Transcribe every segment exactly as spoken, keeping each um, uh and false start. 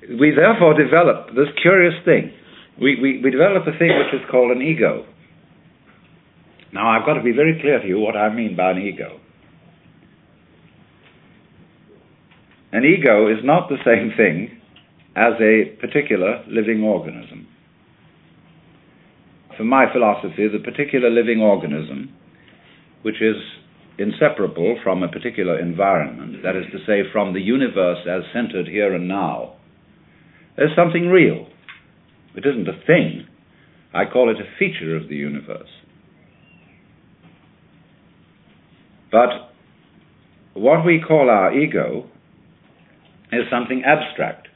we therefore develop this curious thing. We, we, we develop a thing which is called an ego. Now, I've got to be very clear to you what I mean by an ego. An ego is not the same thing as a particular living organism. For my philosophy, the particular living organism, which is inseparable from a particular environment, that is to say, from the universe as centered here and now, is something real. It isn't a thing. I call it a feature of the universe. But what we call our ego is something abstract,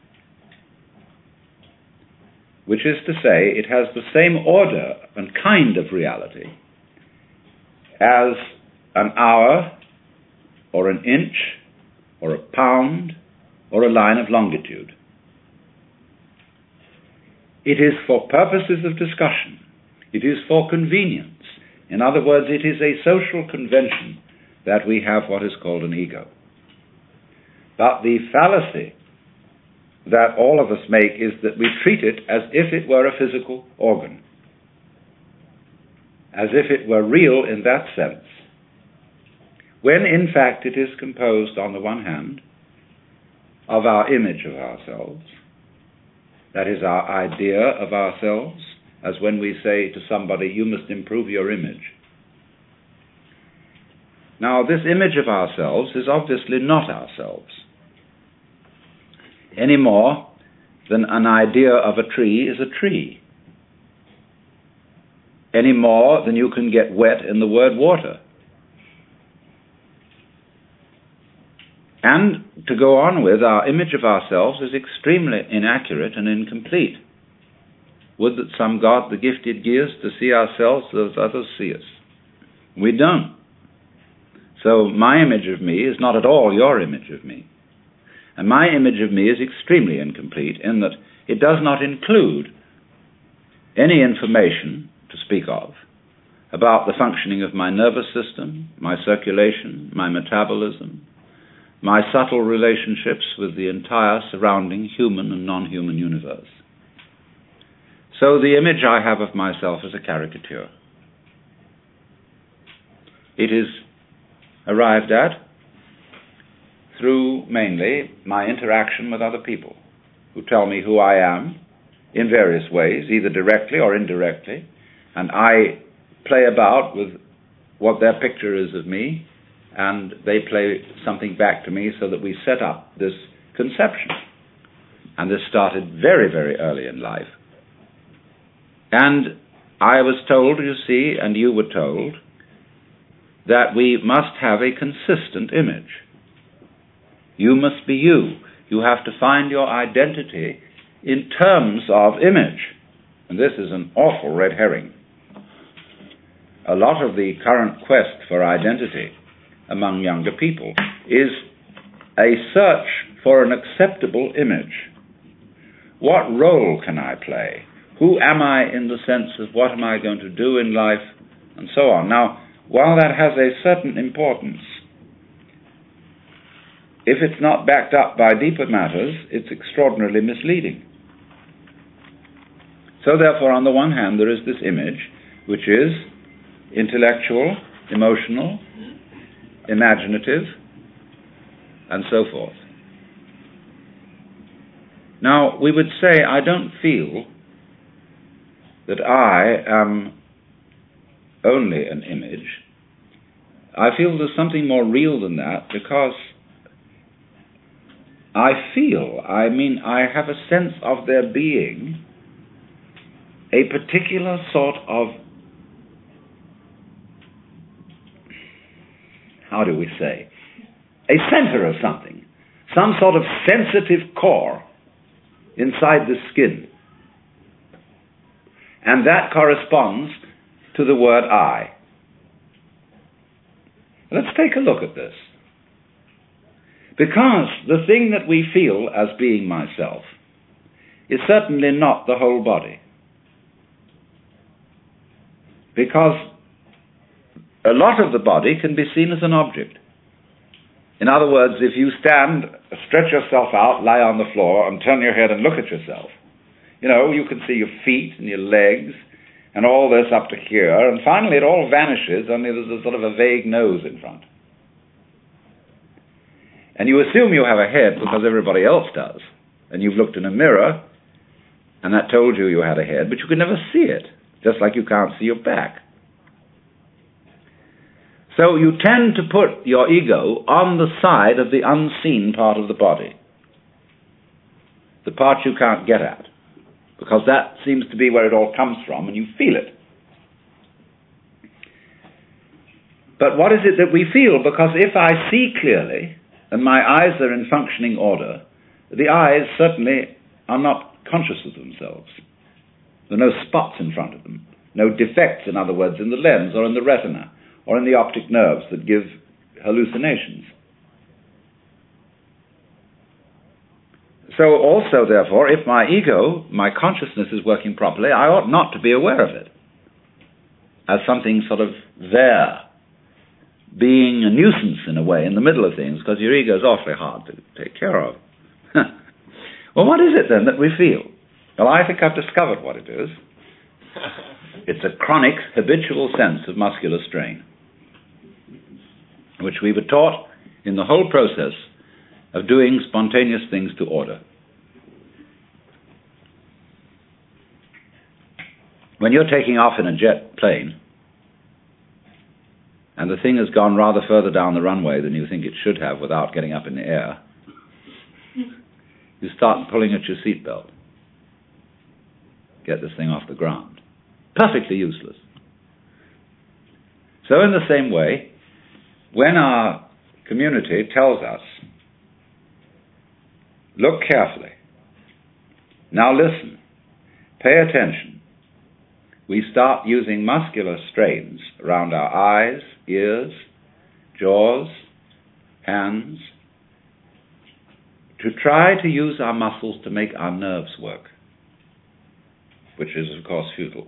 which is to say, it has the same order and kind of reality as an hour, or an inch, or a pound, or a line of longitude. It is for purposes of discussion. It is for convenience. In other words, it is a social convention that we have what is called an ego. But the fallacy that all of us make is that we treat it as if it were a physical organ, as if it were real in that sense, when in fact it is composed, on the one hand, of our image of ourselves, that is, our idea of ourselves, as when we say to somebody, you must improve your image. Now, this image of ourselves is obviously not ourselves, any more than an idea of a tree is a tree, any more than you can get wet in the word water. And to go on with, our image of ourselves is extremely inaccurate and incomplete. Would that some God the gifted give us to see ourselves as others see us. We don't. So my image of me is not at all your image of me. And my image of me is extremely incomplete in that it does not include any information to speak of about the functioning of my nervous system, my circulation, my metabolism, my subtle relationships with the entire surrounding human and non-human universe. So the image I have of myself is a caricature. It is arrived at through mainly my interaction with other people who tell me who I am in various ways, either directly or indirectly, and I play about with what their picture is of me, and they play something back to me so that we set up this conception. And this started very, very early in life. And I was told, you see, and you were told, that we must have a consistent image. You must be you. You have to find your identity in terms of image. And this is an awful red herring. A lot of the current quest for identity among younger people is a search for an acceptable image. What role can I play? Who am I in the sense of what am I going to do in life, and so on. Now, while that has a certain importance, if it's not backed up by deeper matters, it's extraordinarily misleading. So therefore, on the one hand, there is this image, which is intellectual, emotional, imaginative, and so forth. Now, we would say, I don't feel that I am only an image. I feel there's something more real than that, because I feel, I mean, I have a sense of there being a particular sort of, how do we say, a center of something, some sort of sensitive core inside the skin. And that corresponds to the word I. Let's take a look at this. Because the thing that we feel as being myself is certainly not the whole body. Because a lot of the body can be seen as an object. In other words, if you stand stretch yourself out, lie on the floor, and turn your head and look at yourself. You know, you can see your feet and your legs and all this up to here, and finally it all vanishes, only there's a sort of a vague nose in front. And you assume you have a head because everybody else does. And you've looked in a mirror, and that told you you had a head, but you could never see it, just like you can't see your back. So you tend to put your ego on the side of the unseen part of the body, the part you can't get at, because that seems to be where it all comes from, and you feel it. But what is it that we feel? Because if I see clearly, and my eyes are in functioning order, the eyes certainly are not conscious of themselves. There are no spots in front of them, no defects, in other words, in the lens or in the retina or in the optic nerves that give hallucinations. So also, therefore, if my ego, my consciousness is working properly, I ought not to be aware of it as something sort of there, being a nuisance in a way in the middle of things, because your ego is awfully hard to take care of. Well, what is it then that we feel? Well, I think I've discovered what it is. It's a chronic, habitual sense of muscular strain, which we were taught in the whole process of doing spontaneous things to order. When you're taking off in a jet plane, and the thing has gone rather further down the runway than you think it should have without getting up in the air, you start pulling at your seatbelt. Get this thing off the ground. Perfectly useless. So in the same way, when our community tells us, look carefully, now listen, pay attention, we start using muscular strains around our eyes, ears, jaws, hands, to try to use our muscles to make our nerves work, which is, of course, futile.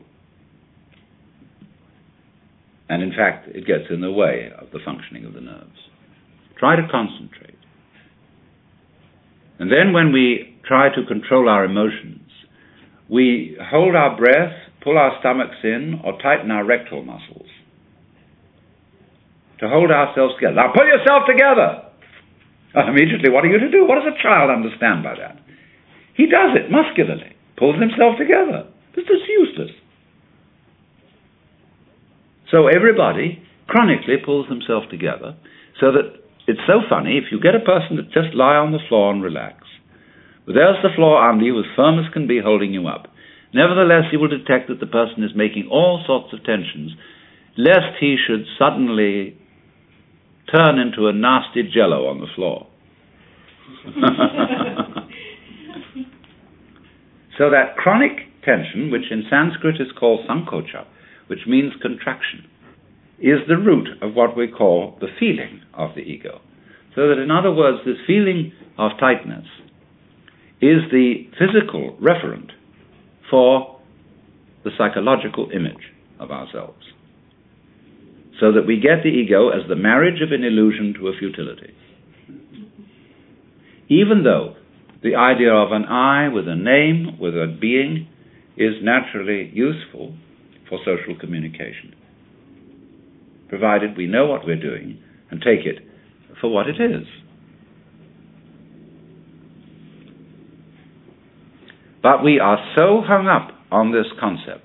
And in fact, it gets in the way of the functioning of the nerves. Try to concentrate. And then when we try to control our emotions, we hold our breath, pull our stomachs in, or tighten our rectal muscles to hold ourselves together. Now pull yourself together! And immediately, what are you to do? What does a child understand by that? He does it muscularly, pulls himself together. This is useless. So everybody chronically pulls himself together, so that it's so funny, if you get a person to just lie on the floor and relax, but there's the floor under you, as firm as can be, holding you up. Nevertheless, you will detect that the person is making all sorts of tensions, lest he should suddenly turn into a nasty jello on the floor. So that chronic tension, which in Sanskrit is called sankocha, which means contraction, is the root of what we call the feeling of the ego. So that, in other words, this feeling of tightness is the physical referent for the psychological image of ourselves. So that we get the ego as the marriage of an illusion to a futility. Even though the idea of an I with a name, with a being, is naturally useful for social communication, provided we know what we're doing and take it for what it is. But we are so hung up on this concept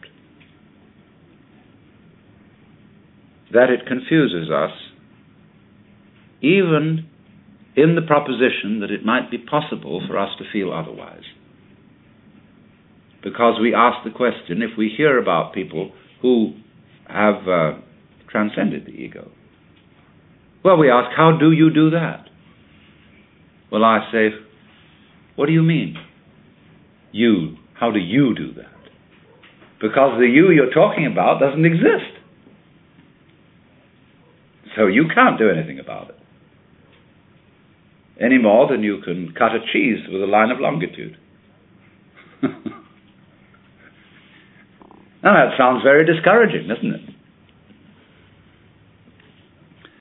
that it confuses us, even in the proposition that it might be possible for us to feel otherwise. Because we ask the question, if we hear about people who have uh, transcended the ego, well, we ask, how do you do that? Well, I say, what do you mean? You, how do you do that? Because the you you're talking about doesn't exist. So you can't do anything about it, any more than you can cut a cheese with a line of longitude. Now that sounds very discouraging, doesn't it?